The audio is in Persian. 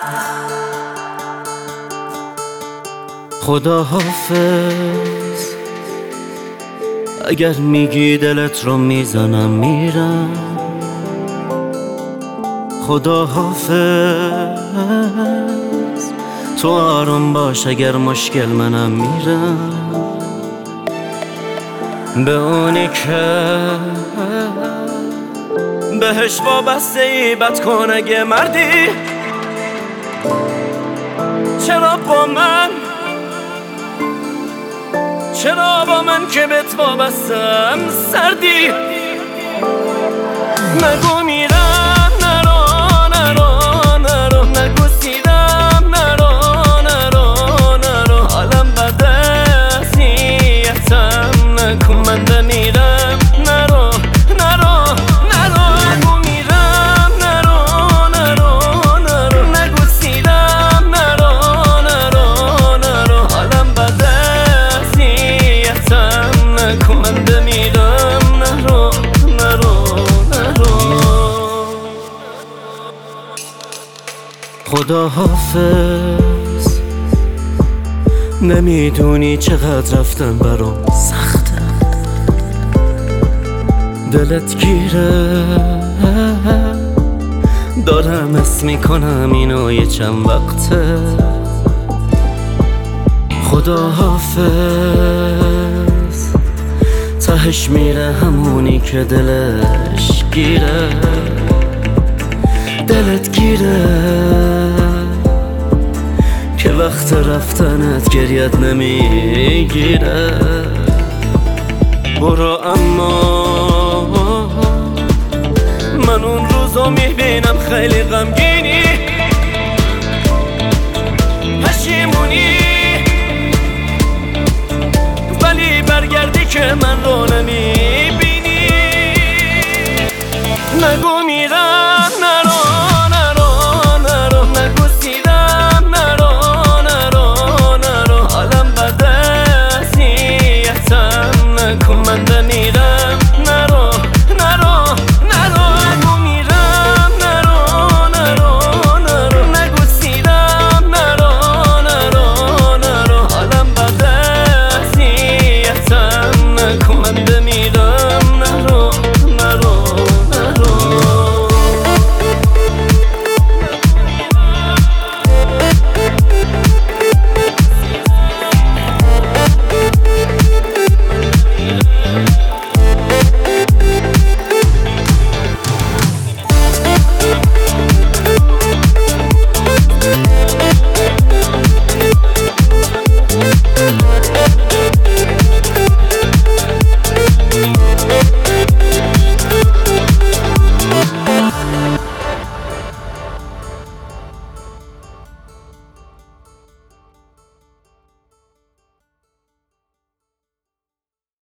خدا حافظ، اگر میگی دلت رو میزنم میرم. خدا حافظ، تو آروم باش اگر مشکل منم میرم. به اونی که بهش وابسته ای بد کن اگه مردی. چرا با من که بهت وابستم سردی؟ نگو میرم، نرو نگو سیرم، نرو حالم بده اذیتم نکن. من بمیرم، نرو نگو میرم، نرو نگو سیرم، نرو حالم بده اذیتم نکن. من بمیرم، نرو خدا حافظ، نمیدونی چقدر رفتن برام سخته. دلت گیره، دارم حس میکنم اینو یه چند وقته. خدا حافظ، تهش میره همونی که دلش گیره. دلت گیره که وقت رفتنت گریت نمیگیره. برو اما من اون روزو میبینم خیلی غمگین.